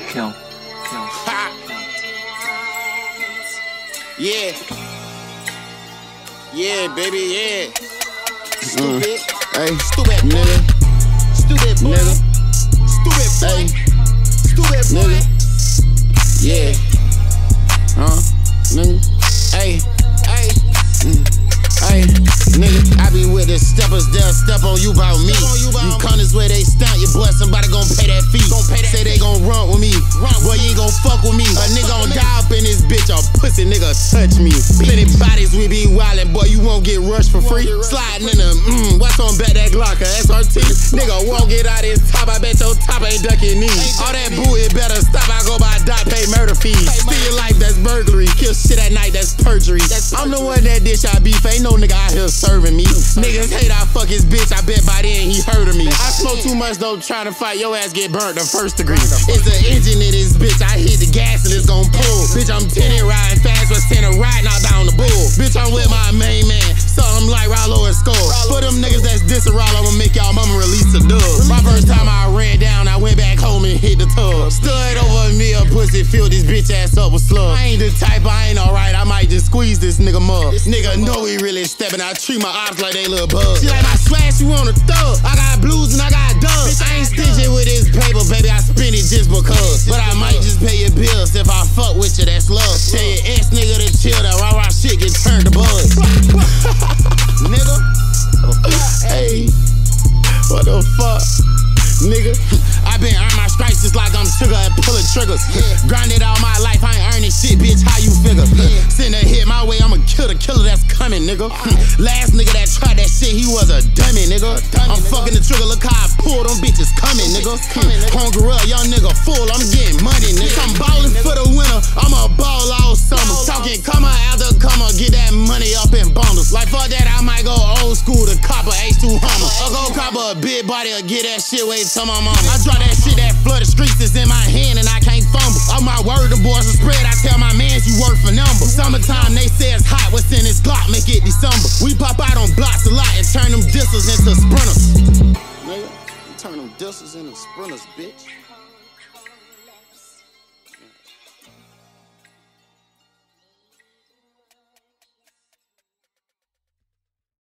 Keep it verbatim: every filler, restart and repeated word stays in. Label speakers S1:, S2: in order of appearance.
S1: Kill. Kill.
S2: Ha! Yeah. Yeah, baby, yeah. Stupid.
S3: Mm. Hey,
S2: stupid boy.
S3: Nigga.
S2: Stupid boy.
S3: Nigga.
S2: Stupid boy.
S3: Hey.
S2: Stupid boy.
S3: Nigga. Yeah. Huh? Nigga. Hey.
S2: Hey.
S3: Mm. Hey. Nigga. I be with the steppers, they'll step on you about me.
S2: On you,
S3: you come this way, they stunt your blood, somebody gon' pay that fee.
S2: Gon' pay that
S3: Say
S2: fee.
S3: they gon' run with me.
S2: Run
S3: Boy,
S2: with
S3: you ain't gon' fuck with me. A nigga gon'
S2: fuck with me.
S3: die up in this bitch, a pussy nigga touch me. Plenty bodies we be wildin', boy, you won't get rushed for free.
S2: get rushed
S3: Sliding in the, mmm, what's on back that Glock, a S R T? Nigga won't get out his top, I bet your top ain't ducking knees. All that boo, it better stop, I go by dot, pay murder fees. Steal your life, that's burglary. Kill shit at night, that's perjury. I'm the one that dish I beef, ain't no nigga out here serving me. Niggas hate I fuck his bitch, I bet by then he heard of me. I smoke too much though, trying to fight, your ass get burnt the first degree. It's the engine in this bitch, I hit the gas and it's gon' pull. Bitch, I'm tinted riding fast, but standing right now down the bull. Bitch, I'm with my main man, something like Rollo and Skull. For them niggas that's dissing Rollo, I'ma make y'all mama release the dub. My first time I ran down, I went back home and hit the tub. Stood over me a pussy, filled this bitch ass up with slugs. I ain't the type, I ain't alright, I might just squeeze this nigga mug. This nigga know he really steppin', I treat my ops like they little bugs. She like my swag, she want a thug. I got blues and I got dubs. I ain't stingy with this paper, baby, I spend it just because. But I might just pay your bills if I fuck with you, that's love. Tell your ex nigga to chill, that raw raw shit get turned to buzz. Nigga. Hey. What the fuck? Nigga. I been earning my stripes just like I'm sugar and pulling triggers. Yeah. Grinded all my life, I ain't earning shit, bitch, how you figure? Yeah. Send a hit my way, I'ma kill the killer that's coming, nigga. Right. Last nigga that tried that shit, he was a dummy, nigga. A dummy, I'm nigga. Fucking the trigger, look how I pull, them bitches coming, nigga. Coming, nigga. Home gorilla, young nigga full, I'm getting money, nigga. I'm ballin' for the winter, I'ma ball all summer. Ball Talking comma after comma, get that money up in bundles. Like fuck that, I might go old school to cop a H two Hummer. Or go cop a big body or get that shit, wait till my mama. I drop that shit, that flood the streets is in my hand and I can't fumble. All my word, the boys are spread, I tell my mans you work for number. Summertime, they say it's hot, what's in this Glock, make it December. We pop out on blocks a lot and turn them distance into sprinters. Nigga, you turn them distance into sprinters, bitch.